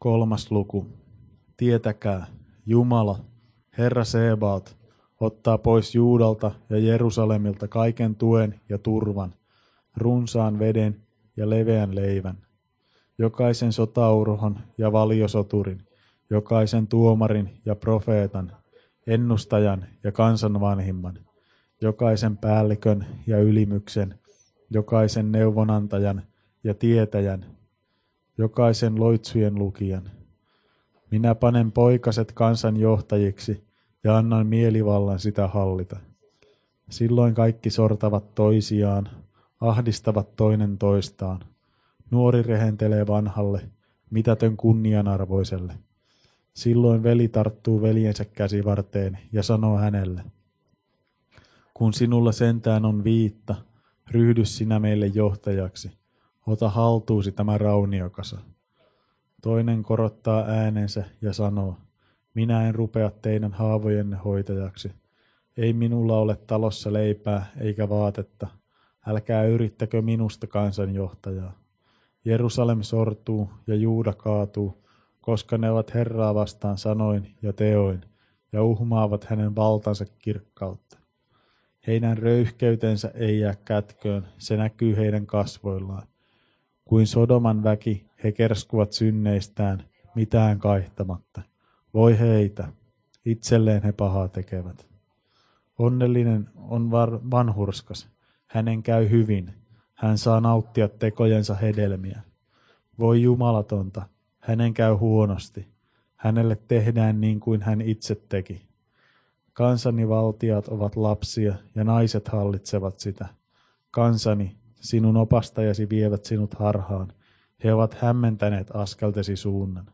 3. luku. Tietäkää, Jumala, Herra Sebaot, ottaa pois Juudalta ja Jerusalemilta kaiken tuen ja turvan, runsaan veden ja leveän leivän. Jokaisen sotaurhon ja valiosoturin, jokaisen tuomarin ja profeetan, ennustajan ja kansanvanhimman, jokaisen päällikön ja ylimyksen, jokaisen neuvonantajan ja tietäjän, jokaisen loitsujen lukijan. Minä panen poikaset kansan johtajiksi ja annan mielivallan sitä hallita. Silloin kaikki sortavat toisiaan, ahdistavat toinen toistaan. Nuori rehentelee vanhalle, mitätön kunnianarvoiselle. Silloin veli tarttuu veljensä käsivarteen ja sanoo hänelle: kun sinulla sentään on viitta, ryhdy sinä meille johtajaksi. Ota haltuusi tämä rauniokasa. Toinen korottaa äänensä ja sanoo: minä en rupea teidän haavojenne hoitajaksi. Ei minulla ole talossa leipää eikä vaatetta. Älkää yrittäkö minusta kansanjohtajaa. Jerusalem sortuu ja Juuda kaatuu, koska ne ovat Herraa vastaan sanoin ja teoin ja uhmaavat hänen valtansa kirkkautta. Heidän röyhkeytensä ei jää kätköön, se näkyy heidän kasvoillaan. Kuin Sodoman väki, he kerskuvat synneistään, mitään kaihtamatta. Voi heitä, itselleen he pahaa tekevät. Onnellinen on vanhurskas, hänen käy hyvin, hän saa nauttia tekojensa hedelmiä. Voi jumalatonta, hänen käy huonosti, hänelle tehdään niin kuin hän itse teki. Kansani valtiat ovat lapsia ja naiset hallitsevat sitä. Kansani, sinun opastajasi vievät sinut harhaan, he ovat hämmentäneet askeltesi suunnan.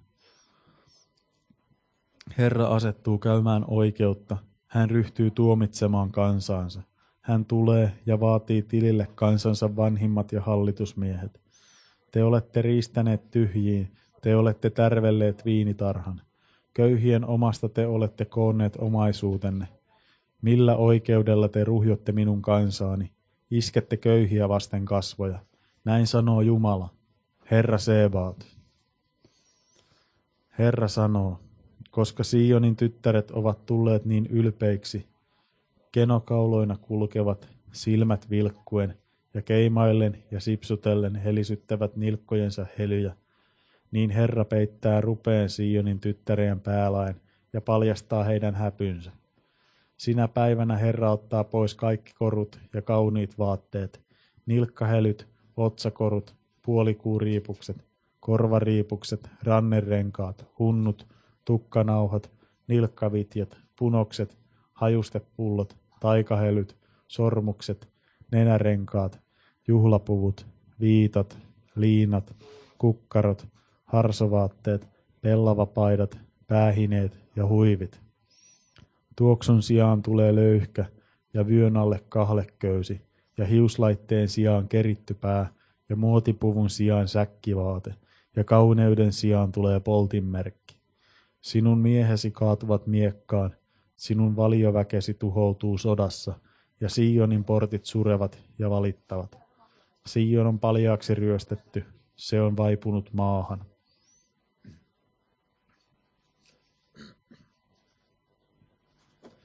Herra asettuu käymään oikeutta, hän ryhtyy tuomitsemaan kansaansa. Hän tulee ja vaatii tilille kansansa vanhimmat ja hallitusmiehet. Te olette riistäneet tyhjiin, te olette tärvelleet viinitarhan. Köyhien omasta te olette koonneet omaisuutenne. Millä oikeudella te ruhjotte minun kansaani? Iskette köyhiä vasten kasvoja. Näin sanoo Jumala, Herra Sebaot. Herra sanoo, koska Sionin tyttäret ovat tulleet niin ylpeiksi, kenokauloina kulkevat, silmät vilkkuen, ja keimaillen ja sipsutellen helisyttävät nilkkojensa helyjä, niin Herra peittää rupeen Sionin tyttärien päälaen ja paljastaa heidän häpynsä. Sinä päivänä Herra ottaa pois kaikki korut ja kauniit vaatteet, nilkkahelyt, otsakorut, puolikuuriipukset, korvariipukset, rannerenkaat, hunnut, tukkanauhat, nilkkavitjat, punokset, hajustepullot, taikahelyt, sormukset, nenärenkaat, juhlapuvut, viitat, liinat, kukkarot, harsovaatteet, pellavapaidat, päähineet ja huivit. Tuoksun sijaan tulee löyhkä ja vyön alle kahleköysi ja hiuslaitteen sijaan keritty pää ja muotipuvun sijaan säkkivaate ja kauneuden sijaan tulee poltinmerkki. Sinun miehesi kaatuvat miekkaan, sinun valioväkesi tuhoutuu sodassa ja Sionin portit surevat ja valittavat. Sion on paljaaksi ryöstetty, se on vaipunut maahan.